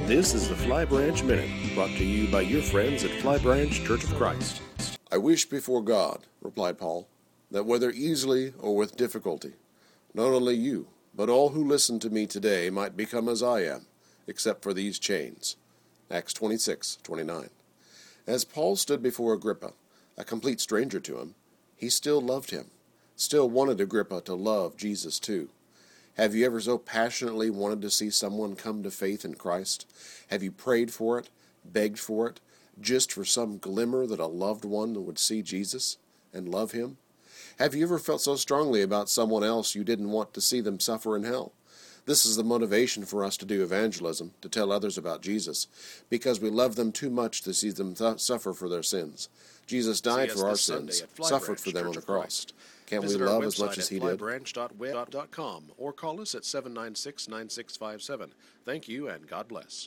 This is the Fly Branch Minute, brought to you by your friends at Fly Branch Church of Christ. I wish before God, replied Paul, that whether easily or with difficulty, not only you, but all who listen to me today might become as I am, except for these chains. Acts 26:29. As Paul stood before Agrippa, a complete stranger to him, he still loved him, still wanted Agrippa to love Jesus too. Have you ever so passionately wanted to see someone come to faith in Christ? Have you prayed for it, begged for it, just for some glimmer that a loved one would see Jesus and love him? Have you ever felt so strongly about someone else you didn't want to see them suffer in hell? This is the motivation for us to do evangelism, to tell others about Jesus, because we love them too much to see them suffer for their sins. Jesus died for our sins, suffered for them on the cross. Can't we love as much as he did? Flybranch.web.com or call us at 796-9657. Thank you and God bless.